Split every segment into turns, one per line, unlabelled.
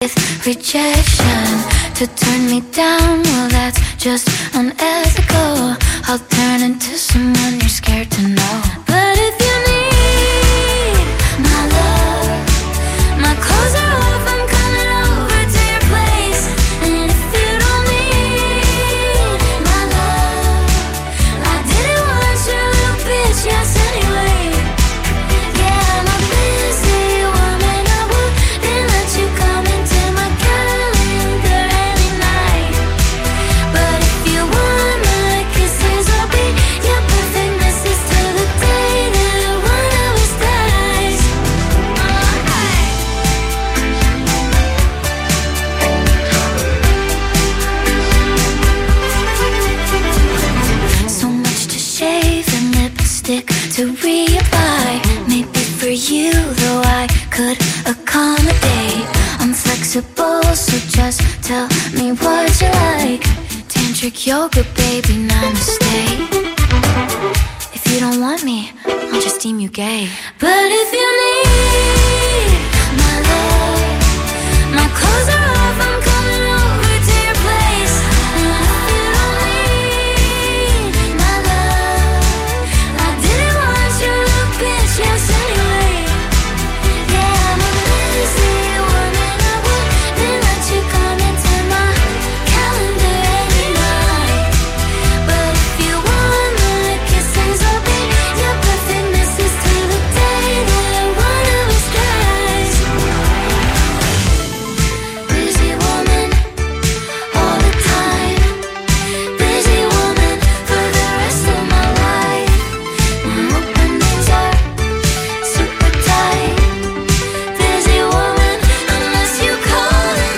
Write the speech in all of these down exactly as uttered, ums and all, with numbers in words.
with rejection. To turn me down, well that's just unethical. I'll turn into someone you're scared to know. But if you need my love, my clothes are off, I'm coming over to your place. And if you don't need my love, I didn't want your little bitch, yes anyway. Yeah, I'm a busy woman, I wouldn't let you come into my calendar any night. But if you want my kisses, I'll be your perfect missus till the day that one of us dies. So much to shave and lipstick to reapply. Maybe for you, though I could accommodate. I'm flexible, so just tell me what you like. Tantric yoga, baby, namaste. If you don't want me, I'll just deem you gay. But if you need my love, my clothes are off, I'm coming over to your place. And if you don't need my love, I didn't want your little bitch, yes anyway. Yeah, I'm a busy woman, I wouldn't let you come into my calendar any night. But if you want my kisses, I'll be your perfect missus till the day that one of us dies. Busy woman, all the time. Busy woman for the rest of my life. My openings are super tight. Busy woman, unless you call it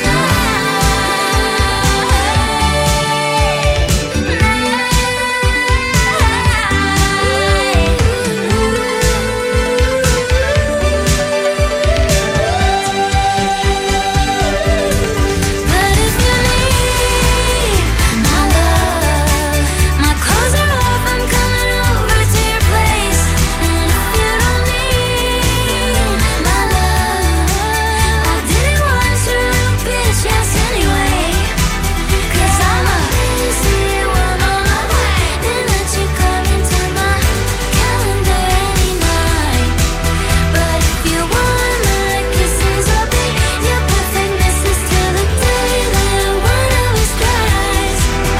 But if you need my love, my clothes are off, I'm coming over to your place. And if you don't need my love, I didn't want your little bitch, yes anyway. Cause I'm a busy woman, I wouldn't let you come into my calendar any night. But if you want my kisses, I'll be your perfect missus till the day that one of us dies.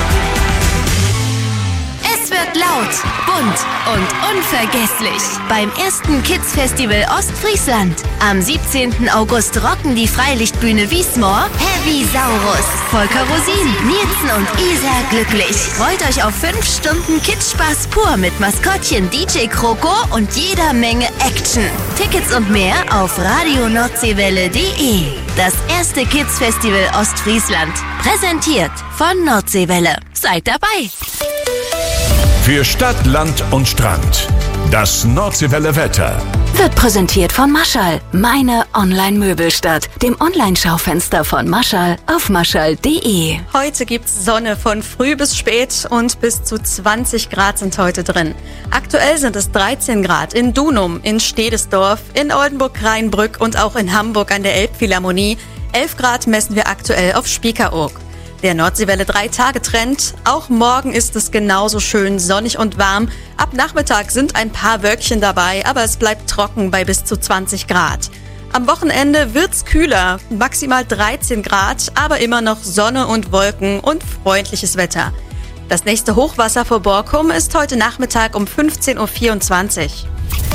Es wird laut, bunt und unvergesslich beim ersten Kids-Festival Ostfriesland. Am siebzehnten August rocken die Freilichtbühne Wiesmoor Heavy Saurus, Volker Rosin, Nielsen und Isa glücklich. Freut euch auf fünf Stunden Kidspaß pur mit Maskottchen D J Kroko und jeder Menge Action. Tickets und mehr auf radio nordseewelle punkt de. Das erste Kids-Festival Ostfriesland. Präsentiert von Nordseewelle. Seid dabei!
Für Stadt, Land und Strand. Das Nordseewelle Wetter.
Wird präsentiert von Maschall, meine Online-Möbelstadt, dem Online-Schaufenster von Maschall auf maschall punkt de.
Heute gibt's Sonne von früh bis spät und bis zu zwanzig Grad sind heute drin. Aktuell sind es dreizehn Grad in Dunum, in Stedesdorf, in Oldenburg-Rheinbrück und auch in Hamburg an der Elbphilharmonie. elf Grad messen wir aktuell auf Spiekeroog. Der Nordseewelle drei Tage Trend. Auch morgen ist es genauso schön sonnig und warm. Ab Nachmittag sind ein paar Wölkchen dabei, aber es bleibt trocken bei bis zu zwanzig Grad. Am Wochenende wird's kühler, maximal dreizehn Grad, aber immer noch Sonne und Wolken und freundliches Wetter. Das nächste Hochwasser vor Borkum ist heute Nachmittag um fünfzehn Uhr vierundzwanzig.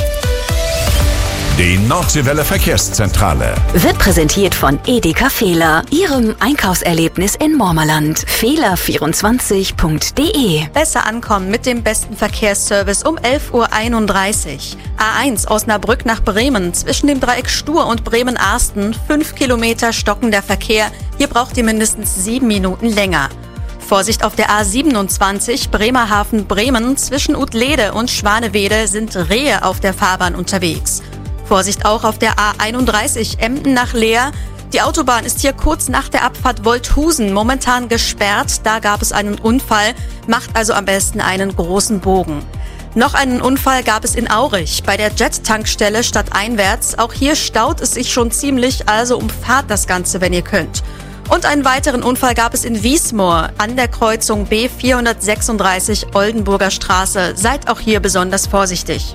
Die Nordseewelle Verkehrszentrale
Wird präsentiert von Edeka Fehler, Ihrem Einkaufserlebnis in Mormerland. fehler vierundzwanzig punkt de.
Besser ankommen mit dem besten Verkehrsservice um elf Uhr einunddreißig. A eins Osnabrück nach Bremen, zwischen dem Dreieck Stur und Bremen-Arsten, fünf Kilometer stockender Verkehr. Hier braucht ihr mindestens sieben Minuten länger. Vorsicht auf der A siebenundzwanzig Bremerhaven-Bremen, zwischen Utlede und Schwanewede sind Rehe auf der Fahrbahn unterwegs. Vorsicht auch auf der A einunddreißig Emden nach Leer. Die Autobahn ist hier kurz nach der Abfahrt Wolthusen momentan gesperrt. Da gab es einen Unfall. Macht also am besten einen großen Bogen. Noch einen Unfall gab es in Aurich bei der Jet-Tankstelle stadteinwärts. Auch hier staut es sich schon ziemlich, also umfahrt das Ganze, wenn ihr könnt. Und einen weiteren Unfall gab es in Wiesmoor an der Kreuzung B vierhundertsechsunddreißig Oldenburger Straße. Seid auch hier besonders vorsichtig.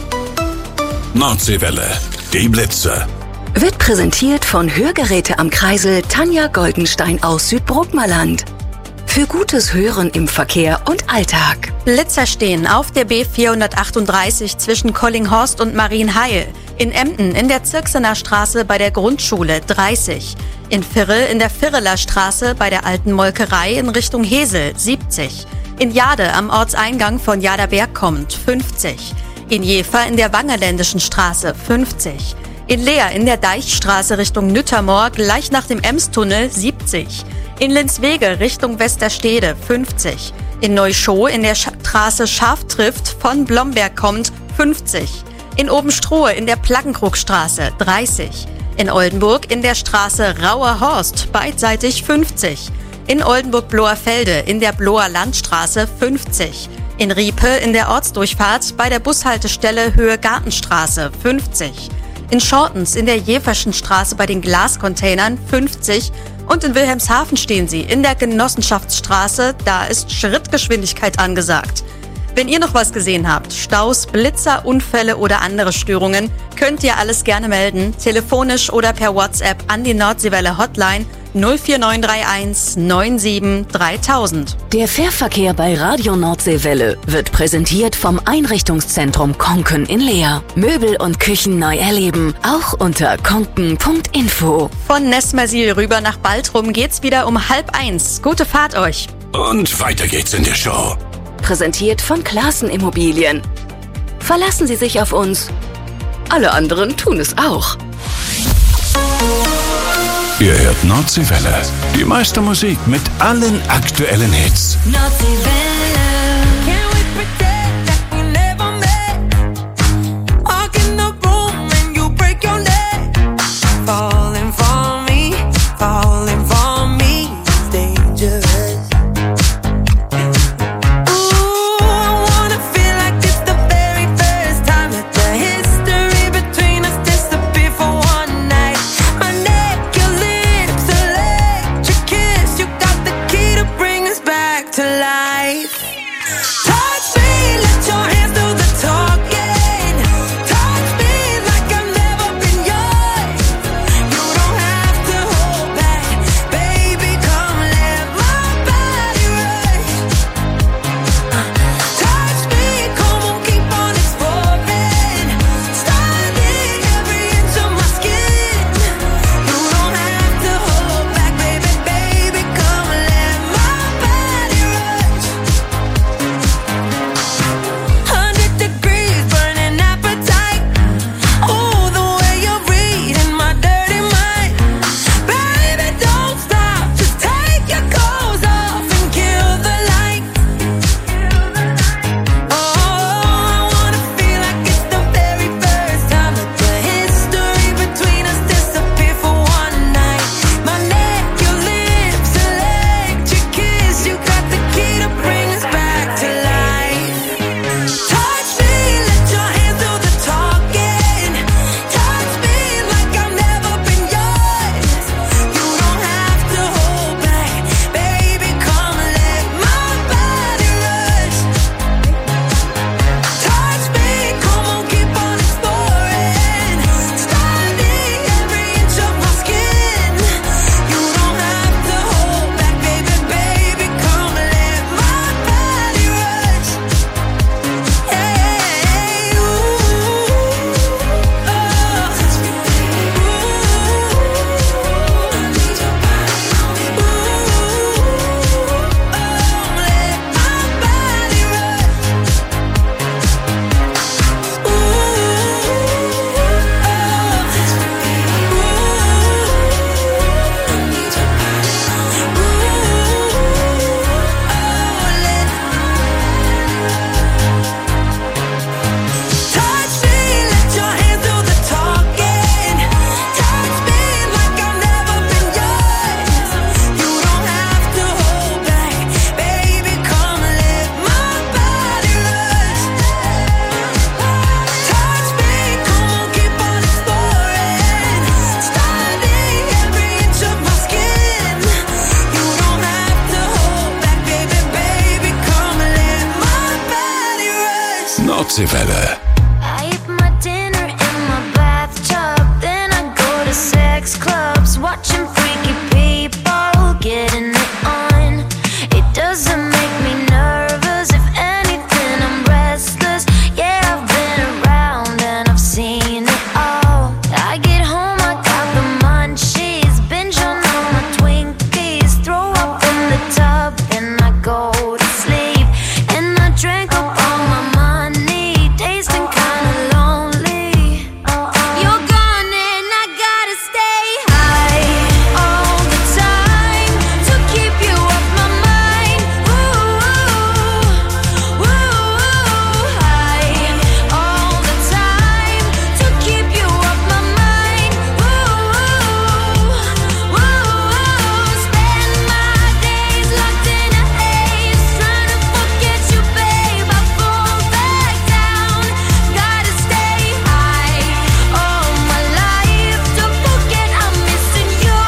Nordseewelle, die Blitze.
Wird präsentiert von Hörgeräte am Kreisel Tanja Goldenstein aus Südbruckmerland. Für gutes Hören im Verkehr und Alltag.
Blitzer stehen auf der B vierhundertachtunddreißig zwischen Collinghorst und Marienheil. In Emden in der Zirksener Straße bei der Grundschule dreißig. In Virrel in der Virreler Straße bei der alten Molkerei in Richtung Hesel siebzig. In Jade am Ortseingang von Jaderberg kommt fünfzig. In Jever in der Wangerländischen Straße fünfzig. In Leer in der Deichstraße Richtung Nüttermoor gleich nach dem Emstunnel siebzig. In Linswege Richtung Westerstede fünfzig. In Neuschow in der Straße Scharftrift von Blomberg kommt fünfzig. In Obenstrohe in der Plaggenkrugstraße dreißig. In Oldenburg in der Straße Rauer Horst beidseitig fünfzig. In Oldenburg-Bloerfelde in der Bloer Landstraße fünfzig. In Riepe in der Ortsdurchfahrt bei der Bushaltestelle Höhe Gartenstraße fünfzig. In Schortens in der Jeverschen Straße bei den Glascontainern fünfzig. Und in Wilhelmshaven stehen sie in der Genossenschaftsstraße, da ist Schrittgeschwindigkeit angesagt. Wenn ihr noch was gesehen habt, Staus, Blitzer, Unfälle oder andere Störungen, könnt ihr alles gerne melden, telefonisch oder per WhatsApp an die Nordseewelle Hotline null vier neun drei eins neun sieben dreitausend.
Der Fährverkehr bei Radio Nordseewelle wird präsentiert vom Einrichtungszentrum Konken in Leer. Möbel und Küchen neu erleben, auch unter konken punkt info.
Von Nesmersil rüber nach Baltrum geht's wieder um halb eins. Gute Fahrt euch.
Und weiter geht's in der Show.
Präsentiert von Klaassen Immobilien. Verlassen Sie sich auf uns. Alle anderen tun es auch.
Ihr hört Nordseewelle, die meiste Musik mit allen aktuellen Hits.
Nordseewelle.
Can we pretend that we never met? Walk in the room and you break your neck. Falling for me, falling for me is dangerous. Ooh, I wanna feel like it's the very first time that the history between us disappeared for one night. My neck, your lips, electric kiss. You got the key to bring us back to life.
Nordseewelle.
I eat my dinner in my bathtub, then I go to sex clubs, watching freaky people getting it on. It doesn't make me nervous, if anything I'm restless. Yeah, I've been around and I've seen it all. I get home, I got the munchies, binge on all my Twinkies, throw up in the tub, then I go to sleep, and I drank up all my money, tasting kinda lonely. You're gone and I gotta stay high all the time to keep you off my mind. Ooh, ooh, high all the time to keep you off my mind. Ooh, ooh, spend my days locked in a haze, trying to forget you, babe. I fall back down, gotta stay high all my life to forget I'm missing you.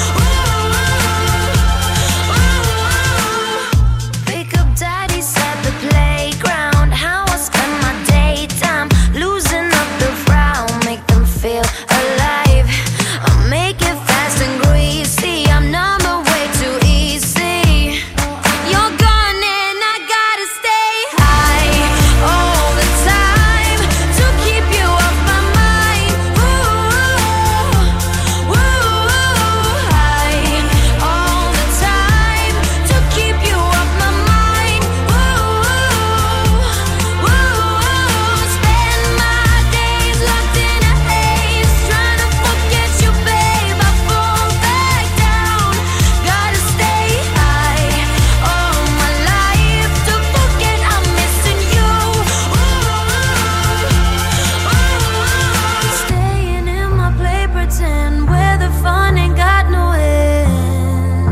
Ooh, pick up daddy's at the playground, how I spend my daytime, losing up the frown, make them feel alive. I make it fast and greasy, I'm numb way too easy. You're gone and I gotta stay high all the time to keep you off my mind. Ooh, ooh, high all the time to keep you off my mind. Ooh, ooh, spend my days locked in a haze, trying to forget you, babe. I fall back down, gotta stay high all my life to forget I'm missing you. Ooh, staying in my play pretend, where the fun ain't got no end.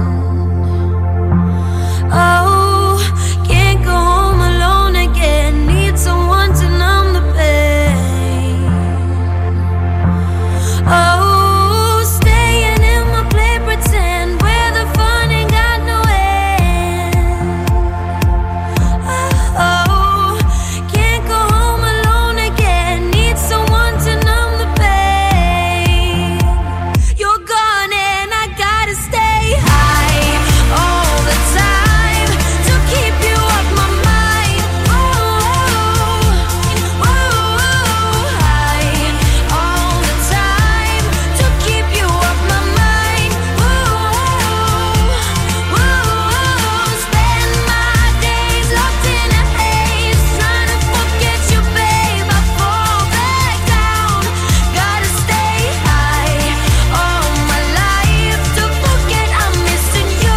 Oh, can't go home alone again, need someone to numb the pain. Oh, staying in my play pretend, where the fun ain't got no end. Oh, can't go home alone again, need someone to numb the pain. You're gone and I gotta stay high all the time to keep you off my mind. Ooh, ooh, high all the time to keep you off my mind. Ooh, ooh, spend my days locked in a haze, trying to forget you, babe. I fall back down, gotta stay high all my life to forget I'm missing you.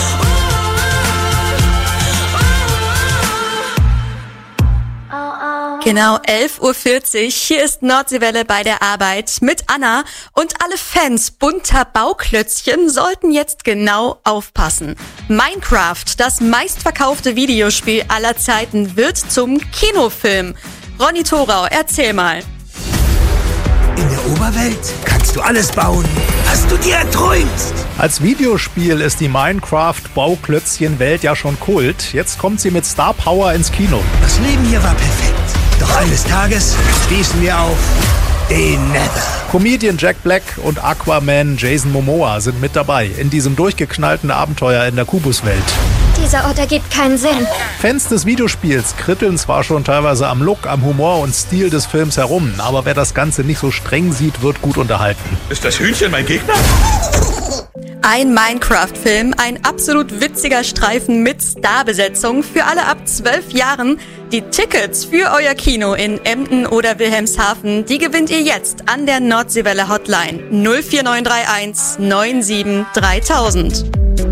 Ooh, ooh.
Genau elf Uhr vierzig, hier ist Nordseewelle bei der Arbeit mit Anna und alle Fans bunter Bauklötzchen sollten jetzt genau aufpassen. Minecraft, das meistverkaufte Videospiel aller Zeiten, wird zum Kinofilm. Ronny Thorau, erzähl mal.
In der Oberwelt kannst du alles bauen, was du dir erträumst.
Als Videospiel ist die Minecraft-Bauklötzchen-Welt ja schon Kult. Jetzt kommt sie mit Star Power ins Kino.
Das Leben hier war perfekt. Doch eines Tages stießen wir auf den Nether.
Comedian Jack Black und Aquaman Jason Momoa sind mit dabei in diesem durchgeknallten Abenteuer in der Kubuswelt.
Dieser Ort ergibt keinen Sinn.
Fans des Videospiels kritteln zwar schon teilweise am Look, am Humor und Stil des Films herum, aber wer das Ganze nicht so streng sieht, wird gut unterhalten.
Ist das Hühnchen mein Gegner?
Ein Minecraft-Film, ein absolut witziger Streifen mit Starbesetzung für alle ab zwölf Jahren. Die Tickets für euer Kino in Emden oder Wilhelmshaven, die gewinnt ihr jetzt an der Nordseewelle Hotline null vier neun drei eins neun sieben dreitausend.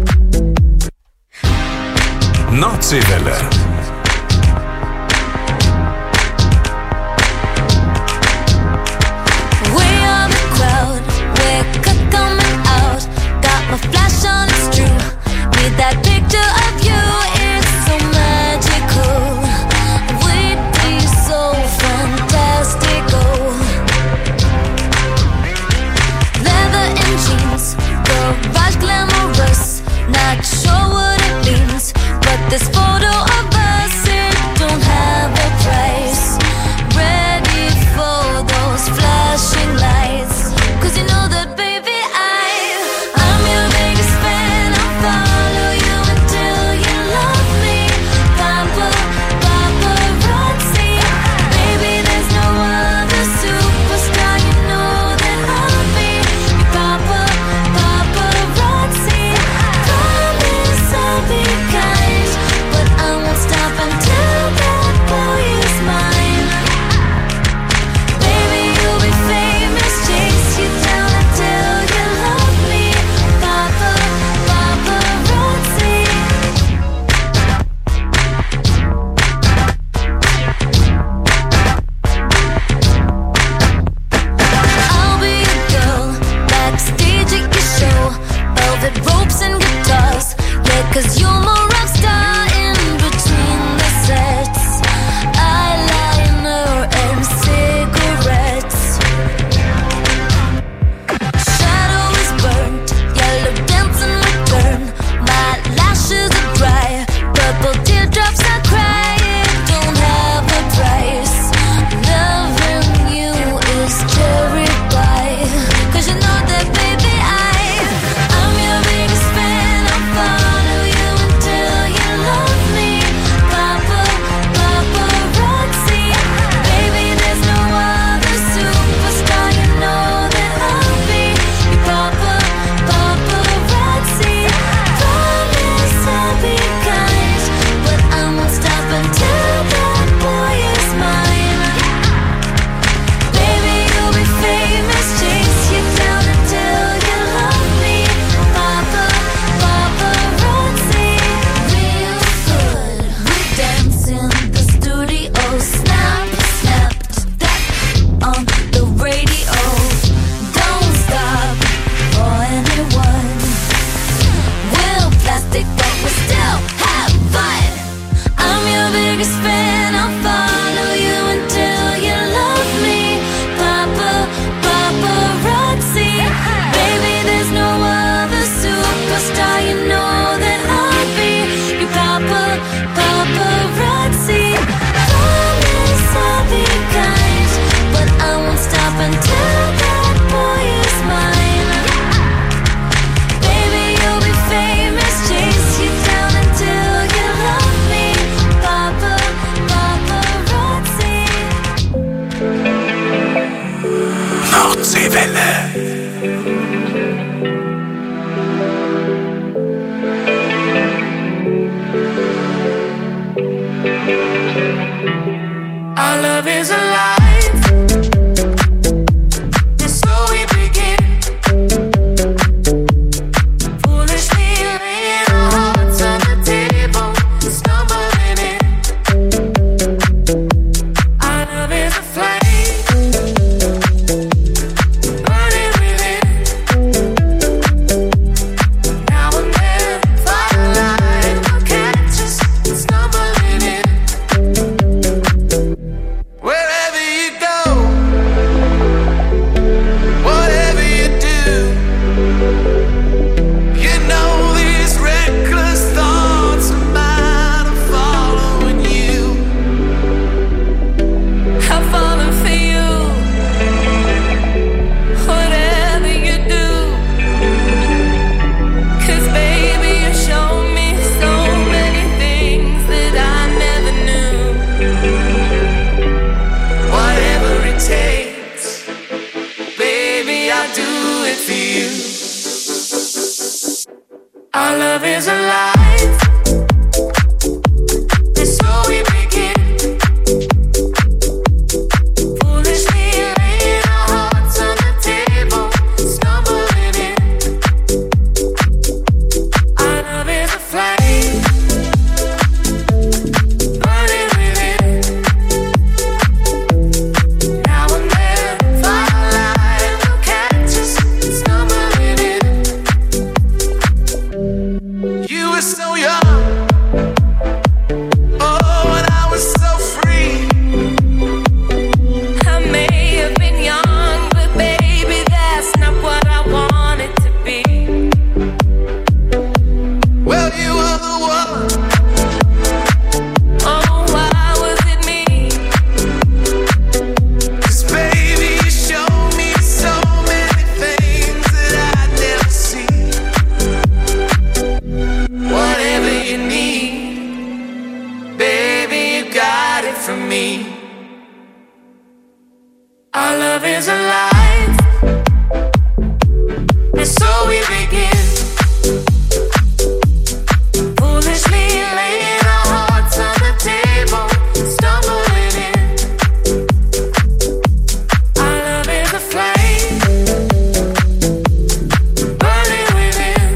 Nordseewelle.
We are the crowd, we're coming out. Got my flash on, it's true. Need that picture of you, it's so magical. We'd be so fantastical. Leather and jeans, garage glamorous. Not sure what it means, but this photo of us
Our love is alive. And so we begin. Foolishly laying our hearts on the table, stumbling in. Our love is a flame, burning within. Now and then, firelight will catch us stumbling in. Wherever you go, whatever you do, you know these reckless thoughts of mine are following you. I'm falling for you. Whatever you do, 'cause baby you show me so many things that I never knew. Whatever it takes, baby, I'll do it for you. Our love is alive, and so we begin. Foolishly laying our hearts on the table, stumbling in. Our love is a flame, burning within. Now and then, firelight will catch us stumbling in. You were so young, oh, and I was so free. I may have been young, but baby, that's not what I wanted to be. Well, you were the one. Oh, why was it me? 'Cause baby, you showed me so many things that I'd never see. Whatever you need, baby, you got it from me. Our love is alive, and so we begin. Foolishly laying our hearts on the table, stumbling in. Our love is a flame, burning within.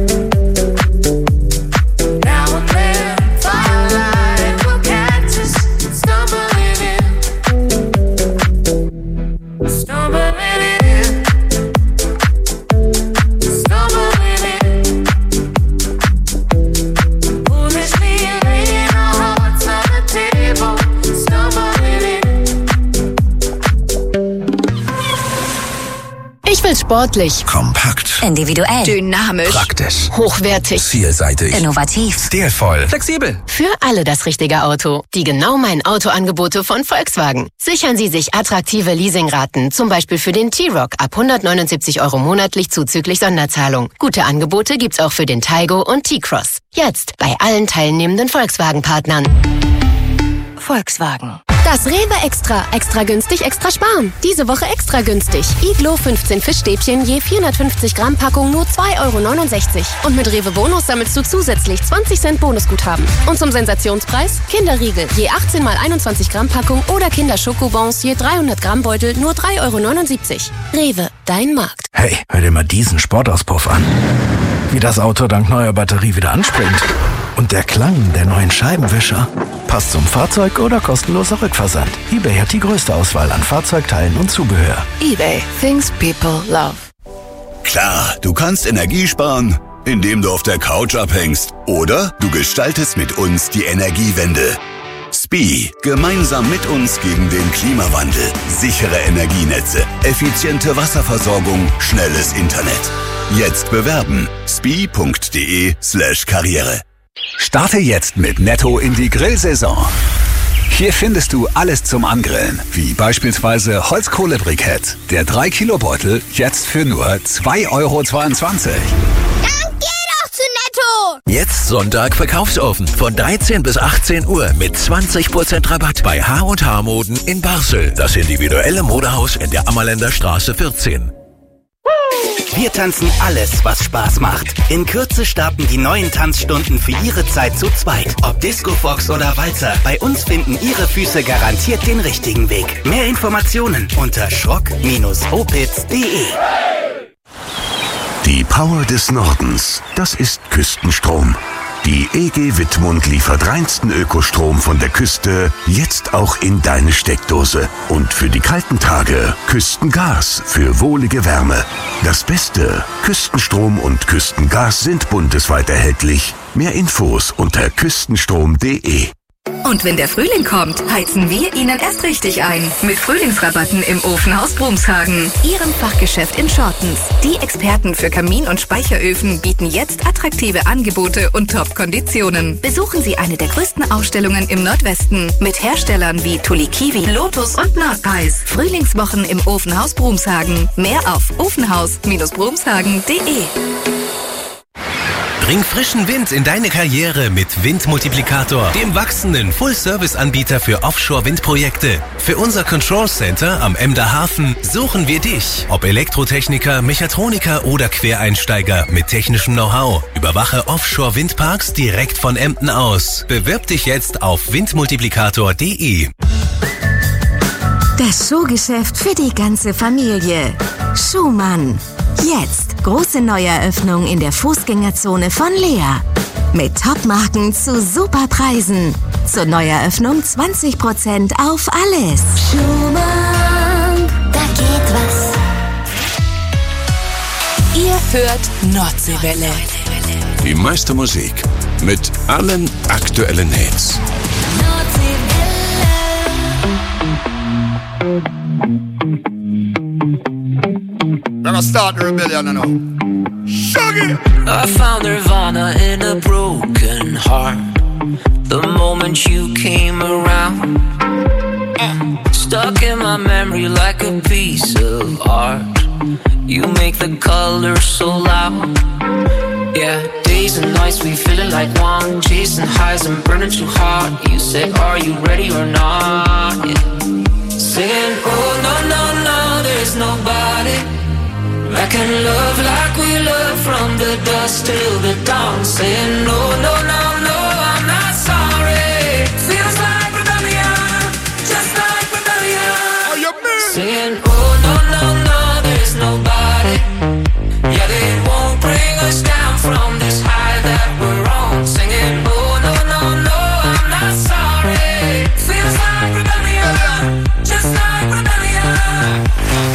Now and then, firelight will catch us stumbling in. Stumbling in. Stumbling in. Foolishly laying our hearts on the table, stumbling in.
Ich will sportlich,
Kompakt.
Individuell.
dynamisch,
Praktisch.
hochwertig.
Vielseitig.
Innovativ.
Stilvoll.
Flexibel.
Für alle das richtige Auto. Die genau mein Autoangebote von Volkswagen. Sichern Sie sich attraktive Leasingraten, zum Beispiel für den T-Roc ab hundertneunundsiebzig Euro monatlich zuzüglich Sonderzahlung. Gute Angebote gibt's auch für den Taygo und T-Cross. Jetzt bei allen teilnehmenden Volkswagen-Partnern.
Volkswagen.
Das Rewe Extra. Extra günstig, extra sparen. Diese Woche extra günstig. Iglo fünfzehn Fischstäbchen je vierhundertfünfzig Gramm Packung nur zwei Euro neunundsechzig. Und mit Rewe Bonus sammelst du zusätzlich zwanzig Cent Bonusguthaben. Und zum Sensationspreis Kinderriegel je achtzehn mal einundzwanzig Gramm Packung oder Kinderschokobons je dreihundert Gramm Beutel nur drei Euro neunundsiebzig. Rewe, dein Markt.
Hey, hör dir mal diesen Sportauspuff an. Wie das Auto dank neuer Batterie wieder anspringt. Und der Klang der neuen Scheibenwischer. Passt zum Fahrzeug oder kostenloser Rückversand. eBay hat die größte Auswahl an Fahrzeugteilen und Zubehör.
eBay. Things people love.
Klar, du kannst Energie sparen, indem du auf der Couch abhängst. Oder du gestaltest mit uns die Energiewende. Spee. Gemeinsam mit uns gegen den Klimawandel. Sichere Energienetze, effiziente Wasserversorgung, schnelles Internet. Jetzt bewerben. spee.de slash Karriere. Starte jetzt mit Netto in die Grillsaison. Hier findest du alles zum Angrillen, wie beispielsweise Holzkohlebrikett. Der drei Kilo Beutel jetzt für nur zwei Euro zweiundzwanzig.
Dann geh doch zu Netto!
Jetzt Sonntag Verkaufsofen von dreizehn bis achtzehn Uhr mit zwanzig Prozent Rabatt bei H und H Moden in Barschel. Das individuelle Modehaus in der Ammerländer Straße vierzehn.
Wir tanzen alles, was Spaß macht. In Kürze starten die neuen Tanzstunden für Ihre Zeit zu zweit. Ob Disco Fox oder Walzer, bei uns finden Ihre Füße garantiert den richtigen Weg. Mehr Informationen unter schrock Bindestrich opitz punkt de.
Die Power des Nordens, das ist Küstenstrom. Die E G Wittmund liefert reinsten Ökostrom von der Küste, jetzt auch in deine Steckdose. Und für die kalten Tage Küstengas für wohlige Wärme. Das Beste, Küstenstrom und Küstengas sind bundesweit erhältlich. Mehr Infos unter küstenstrom punkt de.
Und wenn der Frühling kommt, heizen wir Ihnen erst richtig ein. Mit Frühlingsrabatten im Ofenhaus Brumshagen. Ihrem Fachgeschäft in Shortens. Die Experten für Kamin- und Speicheröfen bieten jetzt attraktive Angebote und Top-Konditionen. Besuchen Sie eine der größten Ausstellungen im Nordwesten. Mit Herstellern wie Tuli Kiwi, Lotus und Nordpreis. Frühlingswochen im Ofenhaus Brumshagen. Mehr auf ofenhaus Bindestrich brumshagen punkt de.
Bring frischen Wind in deine Karriere mit Windmultiplikator, dem wachsenden Full-Service-Anbieter für Offshore-Windprojekte. Für unser Control Center am Emder Hafen suchen wir dich. Ob Elektrotechniker, Mechatroniker oder Quereinsteiger mit technischem Know-how. Überwache Offshore-Windparks direkt von Emden aus. Bewirb dich jetzt auf windmultiplikator punkt de.
Das Schuhgeschäft für die ganze Familie. Schumann. Jetzt große Neueröffnung in der Fußgängerzone von Lea. Mit Topmarken zu super Preisen. Zur Neueröffnung zwanzig Prozent auf alles.
Schumann, da geht was.
Ihr hört Nordseewelle.
Die meiste Musik mit allen aktuellen Hits.
Gonna start the rebellion now. Shuggy!
I found Nirvana in a broken heart. The moment you came around, uh, stuck in my memory like a piece of art. You make the colors so loud. Yeah, days and nights we feeling like one, chasing highs and burning too hard. You said, are you ready or not? Yeah. Singing, oh no, no, no, there's nobody I can love like we love from the dusk till the dawn. Saying no, no, no, no, I'm not sorry. Feels like rebellion, just like rebellion.
Are you mean?
Saying oh, no, no, no, there's nobody. Yeah, they won't bring us down from this high that we're on. Singing oh, no, no, no, I'm not sorry. Feels like rebellion, just like rebellion.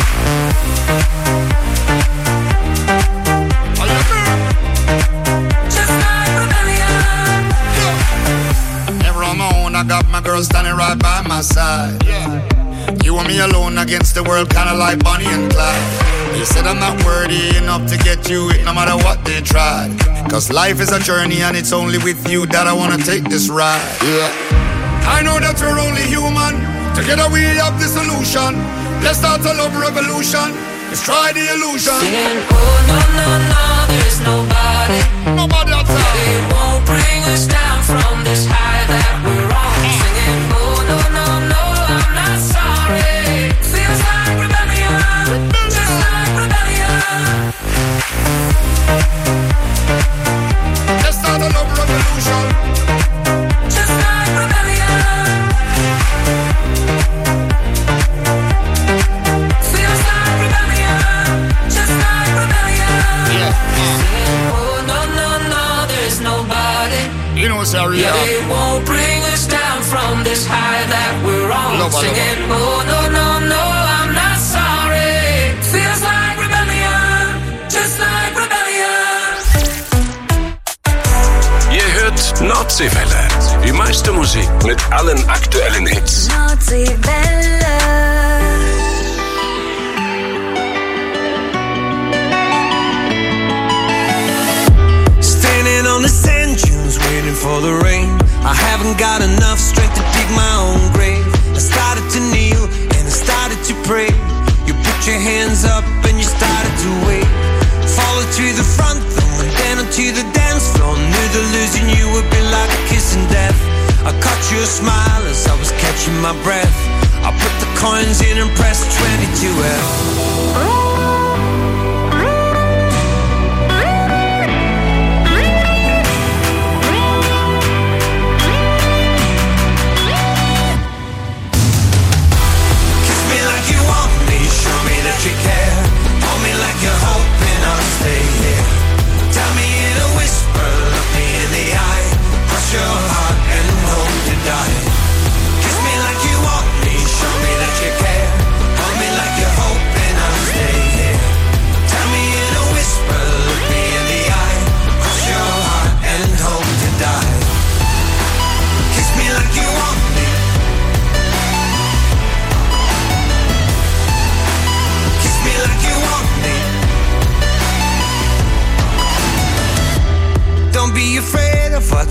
I got my girl standing right by my side. Yeah. You and me alone against the world, kinda like Bonnie and Clyde. You said I'm not worthy enough to get you it, no matter what they tried. Cause life is a journey and it's only with you that I wanna take this ride. Yeah. I know that we're only human. Together we have the solution. Let's start a love revolution. Let's try the illusion.
Saying, oh no, no, no, there's nobody.
Nobody outside.
They won't bring us down from this high that we're on. Singing, oh no, no, no, I'm not sorry. Feels like rebellion, just like rebellion.
Let's start a love revolution.
Just like rebellion. Feels like rebellion, just like rebellion.
Yeah.
Singing, oh no, no, no, there's nobody.
You know, sorry,
yeah, they won't bring us down from this high that we're on.
Nobody.
Singing, oh no, no, no, I'm not sorry. Feels like rebellion, just like rebellion.
Ihr hört Nordseewelle. Die meiste Musik mit allen aktuellen Hits.
Nordseewelle.
Standing on the sand dunes, waiting for the rain. I haven't got enough strength to dig my own grave. I started to kneel and I started to pray. You put your hands up and you started to wait. Followed to the front room and then onto the dance floor. Knew that losing you would be like a kiss in death. I caught your smile as I was catching my breath. I put the coins in and pressed twenty-two F.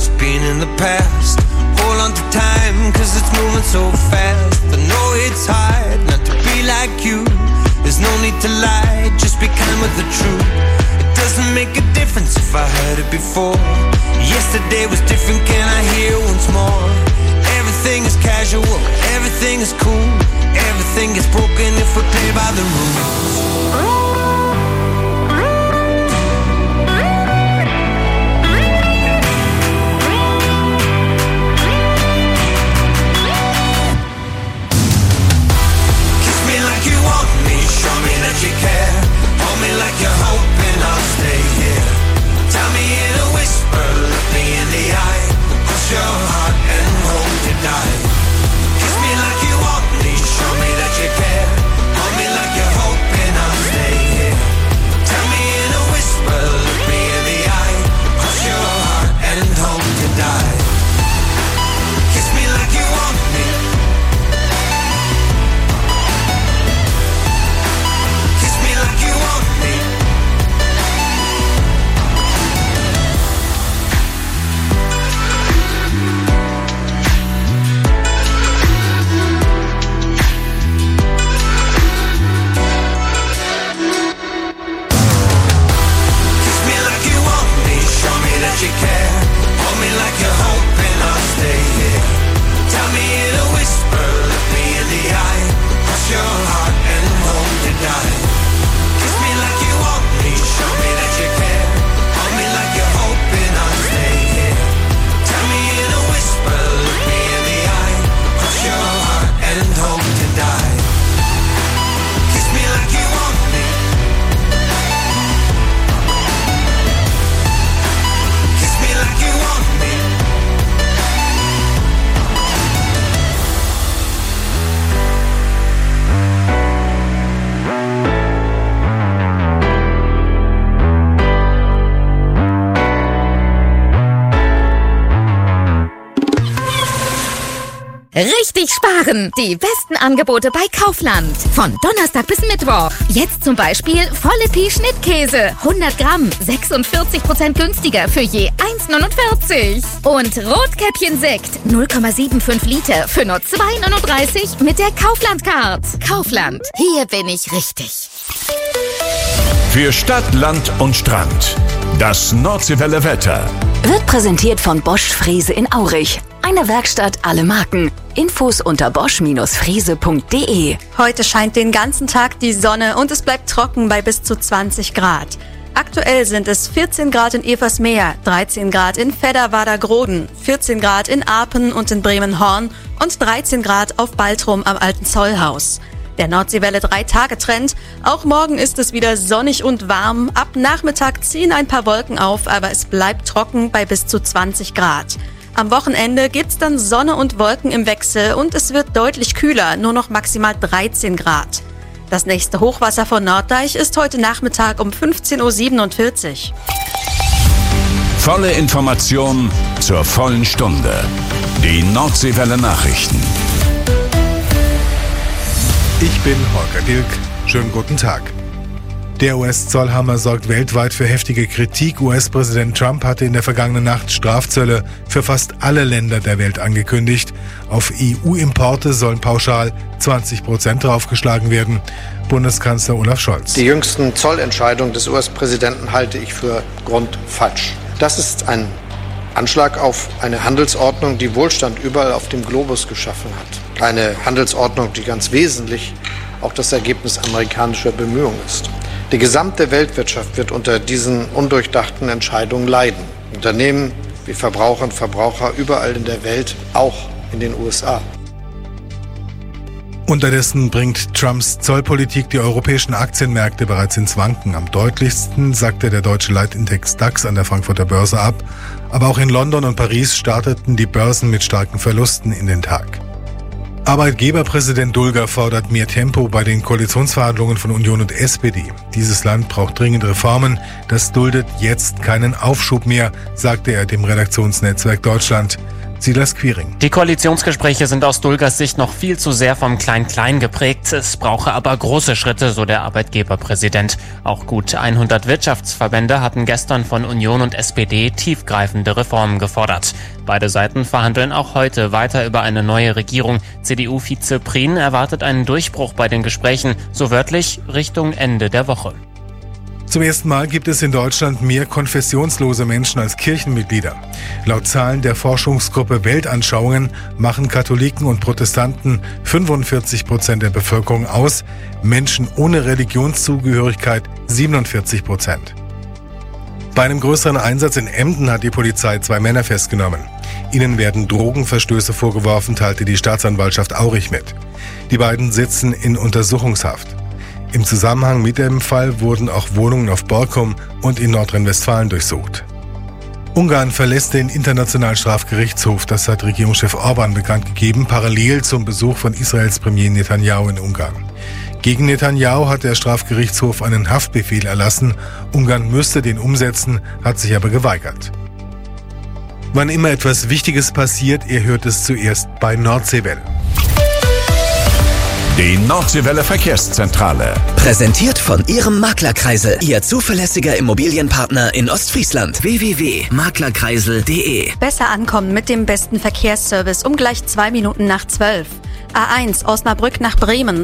it's been in the past. Hold on to time, cause it's moving so fast. I know it's hard not to be like you. There's no need to lie, just be kind with the truth. It doesn't make a difference if I heard it before. Yesterday was different, can I hear once more? Everything is casual, everything is cool. Everything is broken if we play by the rules. You care, hold me like you're hoping I'll stay here. Tell me in a whisper, look me in the eye. Cross your heart and hope to die. Kiss me like you want me, show me that you care. Hold me like you're hoping I'll stay here. Tell me in a whisper, look me in the eye. Cross your heart and hope to die. Kiss me like you want me. Like you want me. Kiss me like you want me, show me that you care. Hold me like you're hoping I'll stay here. Tell me in a whisper, look me in the eye. Cross your heart and hope to die. Like you want me, show me that you care. Hold me like you're hoping I'll stay here. Tell me in a whisper, look me in the eye. Cross your heart and hope to die. Kiss me like you want me. Kiss me like you want me.
Richtig sparen! Die besten Angebote bei Kaufland. Von Donnerstag bis Mittwoch. Jetzt zum Beispiel volle Pi Schnittkäse. hundert Gramm. sechsundvierzig Prozent günstiger für je eins neunundvierzig. Und Rotkäppchen Sekt. null Komma fünfundsiebzig Liter für nur zwei neununddreißig mit der Kaufland-Card. Kaufland. Hier bin ich richtig.
Für Stadt, Land und Strand. Das Nordseewelle Wetter.
Wird präsentiert von Bosch Frese in Aurich. Eine Werkstatt, alle Marken. Infos unter bosch Frese punkt de.
Heute scheint den ganzen Tag die Sonne und es bleibt trocken bei bis zu zwanzig Grad. Aktuell sind es vierzehn Grad in Eversmeer, dreizehn Grad in Fedderwader-Groden, vierzehn Grad in Apen und in Bremen-Horn und dreizehn Grad auf Baltrum am Alten Zollhaus. Der Nordseewelle drei Tage Trend. Auch morgen ist es wieder sonnig und warm. Ab Nachmittag ziehen ein paar Wolken auf, aber es bleibt trocken bei bis zu zwanzig Grad. Am Wochenende gibt's dann Sonne und Wolken im Wechsel und es wird deutlich kühler, nur noch maximal dreizehn Grad. Das nächste Hochwasser von Norddeich ist heute Nachmittag um fünfzehn Uhr siebenundvierzig.
Volle Information zur vollen Stunde. Die Nordseewelle Nachrichten.
Ich bin Holger Dilk. Schönen guten Tag. Der U S-Zollhammer sorgt weltweit für heftige Kritik. U S-Präsident Trump hatte in der vergangenen Nacht Strafzölle für fast alle Länder der Welt angekündigt. Auf E U-Importe sollen pauschal zwanzig Prozent draufgeschlagen werden. Bundeskanzler Olaf Scholz.
Die jüngsten Zollentscheidungen des U S-Präsidenten halte ich für grundfalsch. Das ist ein Anschlag auf eine Handelsordnung, die Wohlstand überall auf dem Globus geschaffen hat. Eine Handelsordnung, die ganz wesentlich auch das Ergebnis amerikanischer Bemühungen ist. Die gesamte Weltwirtschaft wird unter diesen undurchdachten Entscheidungen leiden. Unternehmen wie Verbraucher und Verbraucher überall in der Welt, auch in den U S A.
Unterdessen bringt Trumps Zollpolitik die europäischen Aktienmärkte bereits ins Wanken. Am deutlichsten sackte der deutsche Leitindex DAX an der Frankfurter Börse ab. Aber auch in London und Paris starteten die Börsen mit starken Verlusten in den Tag. Arbeitgeberpräsident Dulger fordert mehr Tempo bei den Koalitionsverhandlungen von Union und S P D. Dieses Land braucht dringend Reformen. Das duldet jetzt keinen Aufschub mehr, sagte er dem Redaktionsnetzwerk Deutschland. Silas Quiring.
Die Koalitionsgespräche sind aus Dulgers Sicht noch viel zu sehr vom Klein-Klein geprägt. Es brauche aber große Schritte, so der Arbeitgeberpräsident. Auch gut hundert Wirtschaftsverbände hatten gestern von Union und S P D tiefgreifende Reformen gefordert. Beide Seiten verhandeln auch heute weiter über eine neue Regierung. C D U-Vize Prien erwartet einen Durchbruch bei den Gesprächen, so wörtlich Richtung Ende der Woche.
Zum ersten Mal gibt es in Deutschland mehr konfessionslose Menschen als Kirchenmitglieder. Laut Zahlen der Forschungsgruppe Weltanschauungen machen Katholiken und Protestanten fünfundvierzig Prozent der Bevölkerung aus, Menschen ohne Religionszugehörigkeit siebenundvierzig Prozent. Bei einem größeren Einsatz in Emden hat die Polizei zwei Männer festgenommen. Ihnen werden Drogenverstöße vorgeworfen, teilte die Staatsanwaltschaft Aurich mit. Die beiden sitzen in Untersuchungshaft. Im Zusammenhang mit dem Fall wurden auch Wohnungen auf Borkum und in Nordrhein-Westfalen durchsucht. Ungarn verlässt den Internationalen Strafgerichtshof, das hat Regierungschef Orban bekannt gegeben, parallel zum Besuch von Israels Premier Netanyahu in Ungarn. Gegen Netanyahu hat der Strafgerichtshof einen Haftbefehl erlassen. Ungarn müsste den umsetzen, hat sich aber geweigert. Wann immer etwas Wichtiges passiert, ihr hört es zuerst bei Nordseewelle.
Die Nordseewelle Verkehrszentrale.
Präsentiert von Ihrem Maklerkreisel, Ihr zuverlässiger Immobilienpartner in Ostfriesland. w w w punkt maklerkreisel punkt de.
Besser ankommen mit dem besten Verkehrsservice um gleich zwei Minuten nach zwölf. A eins Osnabrück nach Bremen.